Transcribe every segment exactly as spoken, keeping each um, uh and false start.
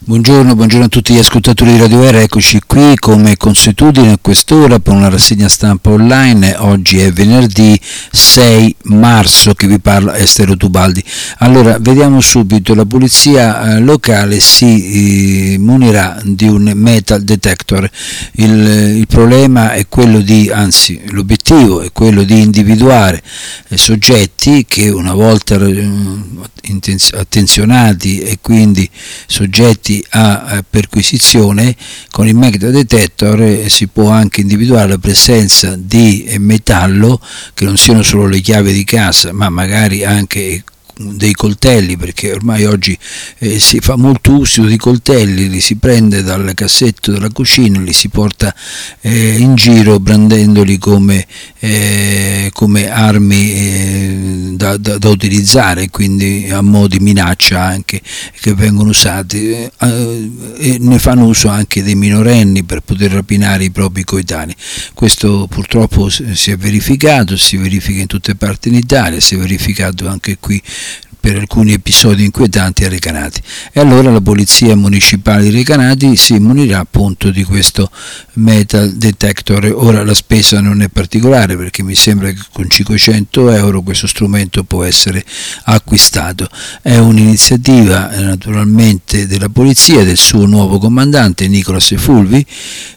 Buongiorno, buongiorno a tutti gli ascoltatori di Radio Era, eccoci qui come consuetudine a quest'ora per una rassegna stampa online. Oggi è venerdì sei marzo, che vi parla Estero Tubaldi. Allora, vediamo subito, la polizia eh, locale si eh, munirà di un metal detector. Il, il problema è quello di, anzi l'obiettivo è quello di individuare eh, soggetti che una volta eh, attenzionati e quindi soggetti a perquisizione, con il metal detector si può anche individuare la presenza di metallo, che non siano solo le chiavi di casa ma magari anche dei coltelli, perché ormai oggi eh, si fa molto uso di coltelli, li si prende dal cassetto della cucina, li si porta eh, in giro brandendoli come, eh, come armi eh, da, da, da utilizzare, quindi a mo' di minaccia anche, che vengono usati eh, e ne fanno uso anche dei minorenni per poter rapinare i propri coetanei. Questo purtroppo si è verificato, si verifica in tutte parti d'Italia, si è verificato anche qui per alcuni episodi inquietanti a Recanati, e allora la polizia municipale di Recanati si munirà appunto di questo metal detector. Ora la spesa non è particolare, perché mi sembra che con cinquecento euro questo strumento può essere acquistato. È un'iniziativa eh, naturalmente della polizia, del suo nuovo comandante Nicolas Fulvi.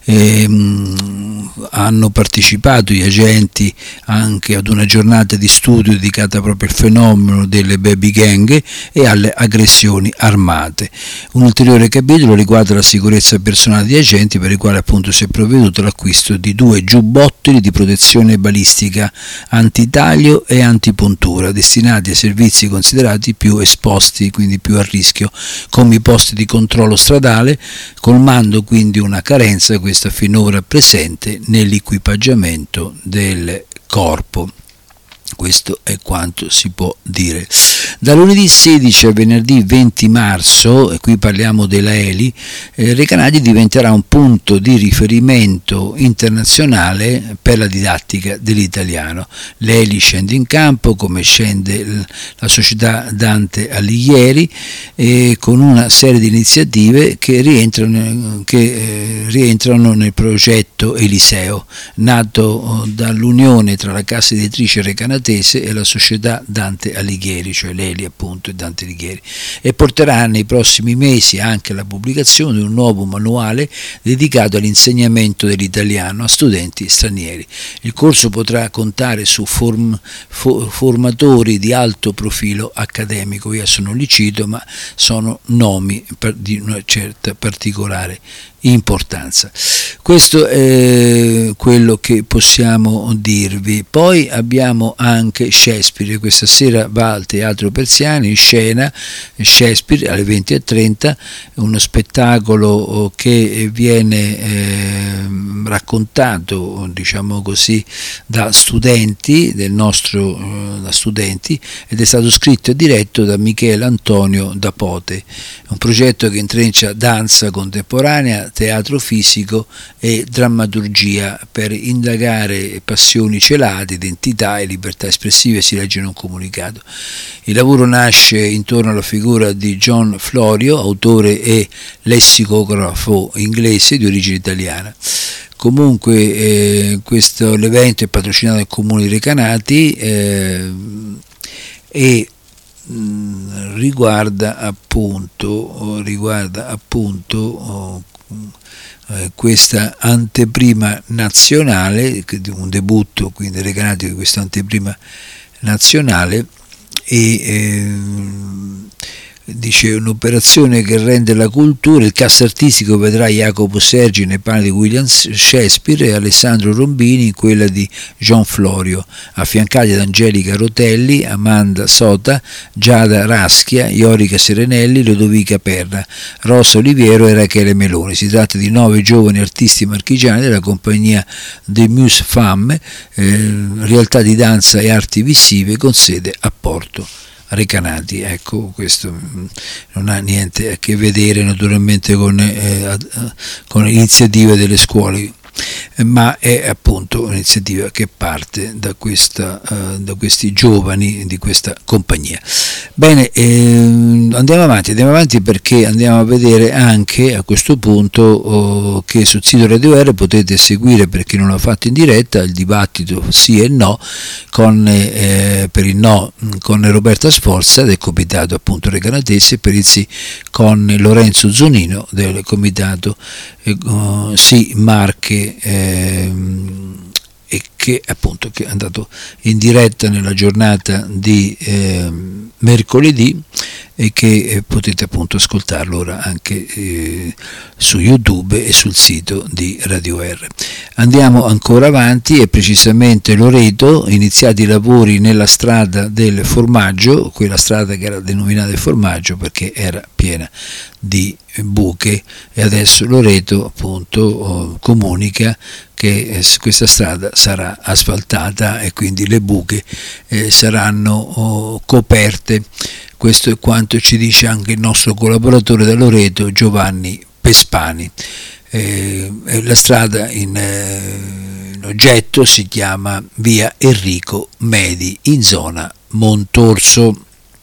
E, mh, hanno partecipato gli agenti anche ad una giornata di studio dedicata proprio al fenomeno delle baby gang e alle aggressioni armate. Un ulteriore capitolo riguarda la sicurezza personale degli agenti, per il quale appunto si è provveduto all'acquisto di due giubbotti di protezione balistica antitaglio e antipuntura, destinati ai servizi considerati più esposti, quindi più a rischio, come i posti di controllo stradale, colmando quindi una carenza questa finora presente nell'equipaggiamento del corpo. Questo è quanto si può dire. Da lunedì sedici a venerdì venti marzo, e qui parliamo della E L I, eh, Recanati diventerà un punto di riferimento internazionale per la didattica dell'italiano. L'E L I scende in campo, come scende l- la società Dante Alighieri, eh, con una serie di iniziative che rientrano, che, eh, rientrano nel progetto Eliseo, nato oh, dall'unione tra la casa editrice recanatese e la società Dante Alighieri, cioè l'E L I appunto e Dante Alighieri, e porterà nei prossimi mesi anche la pubblicazione di un nuovo manuale dedicato all'insegnamento dell'italiano a studenti stranieri. Il corso potrà contare su form, fo, formatori di alto profilo accademico. Io adesso non li cito, ma sono nomi per, di una certa particolare importanza. Questo è quello che possiamo dirvi. Poi abbiamo anche Shakespeare. Questa sera va al Teatro Persiani in scena Shakespeare alle venti e trenta, uno spettacolo che viene eh, raccontato, diciamo così, da studenti del nostro eh, da studenti ed è stato scritto e diretto da Michele Antonio Dapote. Un progetto che intreccia danza contemporanea, teatro fisico e drammaturgia per indagare passioni celate, identità e libertà espressive, si legge in un comunicato. Il lavoro nasce intorno alla figura di John Florio, autore e lessicografo inglese di origine italiana. Comunque eh, questo l'evento è patrocinato dal Comune di Recanati eh, e mh, riguarda appunto riguarda appunto oh, eh, questa anteprima nazionale, un debutto quindi Recanati di questa anteprima nazionale, e eh, dice un'operazione che rende la cultura. Il cast artistico vedrà Jacopo Sergi nei panni di William Shakespeare e Alessandro Rombini in quella di John Florio, affiancati da Angelica Rotelli, Amanda Sota, Giada Raschia, Iorica Serenelli, Lodovica Perra, Rosa Oliviero e Rachele Meloni. Si tratta di nove giovani artisti marchigiani della compagnia The Muse Femme, eh, realtà di danza e arti visive con sede a Porto Recanati. Ecco, questo non ha niente a che vedere naturalmente con, eh, con le iniziative delle scuole. ma è appunto un'iniziativa che parte da, questa, uh, da questi giovani di questa compagnia. Bene, ehm, andiamo avanti, andiamo avanti perché andiamo a vedere anche a questo punto oh, che sul sito Radio R potete seguire, per chi non l'ha fatto in diretta, il dibattito sì e no con, eh, per il no con Roberta Sforza del comitato appunto Recanatese e per il sì con Lorenzo Zonino del comitato eh, uh, sì Marche eh, e che appunto che è andato in diretta nella giornata di eh, mercoledì e che eh, potete appunto ascoltarlo ora anche eh, su YouTube e sul sito di Radio R. Andiamo ancora avanti e precisamente Loreto, iniziati i lavori nella strada del formaggio, quella strada che era denominata il formaggio perché era piena di buche, e adesso Loreto appunto oh, comunica che eh, questa strada sarà asfaltata e quindi le buche eh, saranno oh, coperte. Questo è quanto ci dice anche il nostro collaboratore da Loreto, Giovanni Pespani. Eh, la strada in, eh, in oggetto si chiama via Enrico Medi in zona Montorso.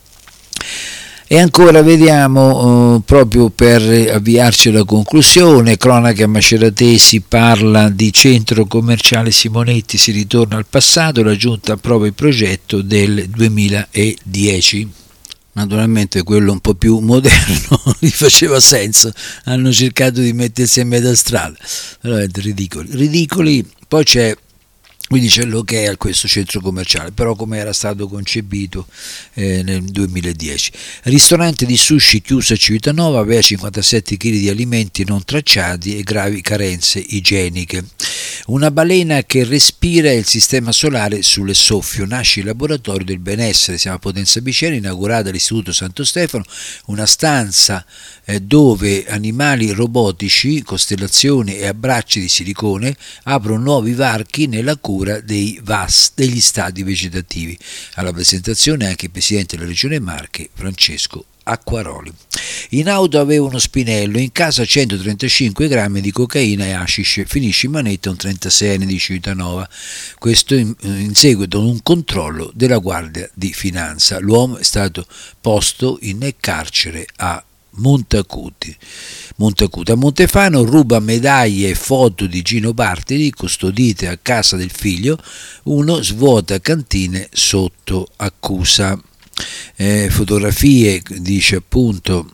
E ancora vediamo, eh, proprio per avviarci alla conclusione, cronaca maceratesi, parla di centro commerciale Simonetti, si ritorna al passato, la giunta approva il progetto del duemiladieci. Naturalmente quello un po' più moderno gli faceva senso, hanno cercato di mettersi a metà strada, veramente ridicoli, ridicoli. Poi c'è Quindi c'è l'ok a questo centro commerciale, però come era stato concepito eh, nel duemiladieci. Ristorante di sushi chiuso a Civitanova, aveva cinquantasette chili di alimenti non tracciati e gravi carenze igieniche. Una balena che respira il sistema solare sulle soffio, nasce il laboratorio del benessere, siamo a Potenza Piceno, inaugurata all'Istituto Santo Stefano, una stanza eh, dove animali robotici, costellazioni e abbracci di silicone aprono nuovi varchi nella cura dei V A S, degli stati vegetativi. Alla presentazione anche il presidente della Regione Marche, Francesco Acquaroli. In auto aveva uno spinello, in casa centotrentacinque grammi di cocaina e hashish, finisce in manetta un trentaseienne di Civitanova. Questo in, in seguito ad un controllo della Guardia di Finanza. L'uomo è stato posto in carcere a Montacuti. Montacuti. A Montefano ruba medaglie e foto di Gino Bartoli custodite a casa del figlio, uno svuota cantine sotto accusa. Eh, fotografie, dice appunto,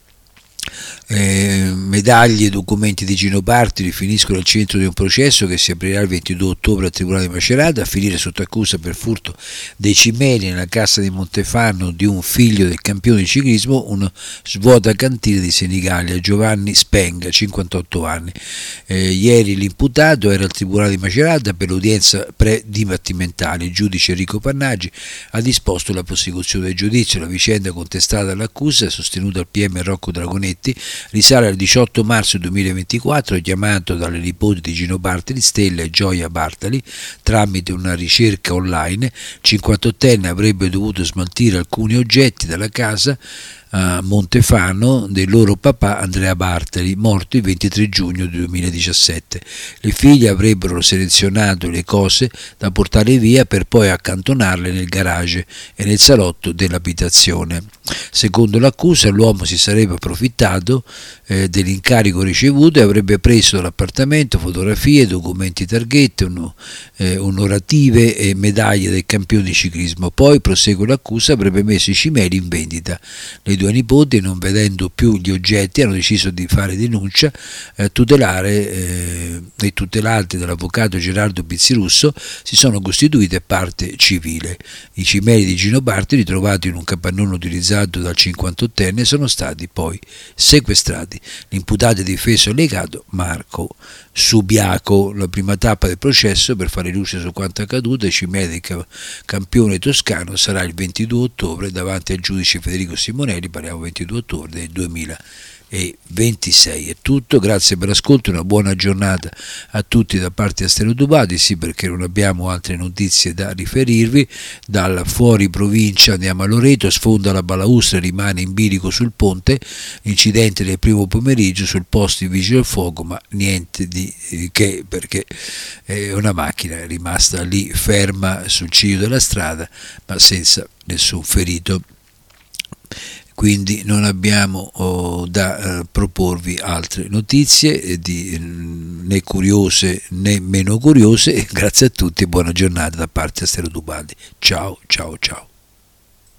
eh, medaglie e documenti di Gino Bartoli finiscono al centro di un processo che si aprirà il ventidue ottobre al Tribunale di Macerata, a finire sotto accusa per furto dei cimeli nella casa di Montefano di un figlio del campione di ciclismo, uno svuotacantine di Senigallia, Giovanni Spenga, cinquantotto anni. Eh, ieri l'imputato era al Tribunale di Macerata per l'udienza pre-dibattimentale. Il giudice Enrico Pannaggi ha disposto la prosecuzione del giudizio. La vicenda contestata all'accusa, sostenuta al P M Rocco Dragonetti, risale al diciotto marzo duemilaventiquattro, chiamato dalle nipoti di Gino Bartoli, Stella e Gioia Bartoli, tramite una ricerca online. cinquantottenne avrebbe dovuto smaltire alcuni oggetti dalla casa a Montefano del loro papà Andrea Bartoli, morto il ventitré giugno duemiladiciassette. Le figlie avrebbero selezionato le cose da portare via per poi accantonarle nel garage e nel salotto dell'abitazione. Secondo l'accusa, l'uomo si sarebbe approfittato eh, dell'incarico ricevuto e avrebbe preso dall'appartamento fotografie, documenti targhette, un, eh, onorative e medaglie del campione di ciclismo. Poi, prosegue l'accusa, avrebbe messo i cimeli in vendita. Le due nipoti, non vedendo più gli oggetti, hanno deciso di fare denuncia, eh, tutelare eh, e tutelate dall'avvocato Gerardo Pizzirusso si sono costituite parte civile. I cimeli di Gino Bartoli, ritrovati in un capannone utilizzato dal cinquantottenne, sono stati poi sequestrati. L'imputato è difeso e legato Marco Subiaco. La prima tappa del processo per fare luce su quanto accaduto ai cimeli del campione toscano sarà il ventidue ottobre davanti al giudice Federico Simonelli, parliamo ventidue ottobre del duemiladiciotto. e ventisei. È tutto, grazie per l'ascolto, una buona giornata a tutti da parte di Astero Dubadi, sì, perché non abbiamo altre notizie da riferirvi. Dalla fuori provincia andiamo a Loreto, sfonda la balaustra, rimane in bilico sul ponte, incidente del primo pomeriggio sul posto di vigile del fuoco, ma niente di che, perché è una macchina è rimasta lì ferma sul ciglio della strada ma senza nessun ferito. Quindi non abbiamo oh, da eh, proporvi altre notizie eh, di, né curiose né meno curiose. Grazie a tutti e buona giornata da parte di Astero Dubadi. Ciao ciao ciao.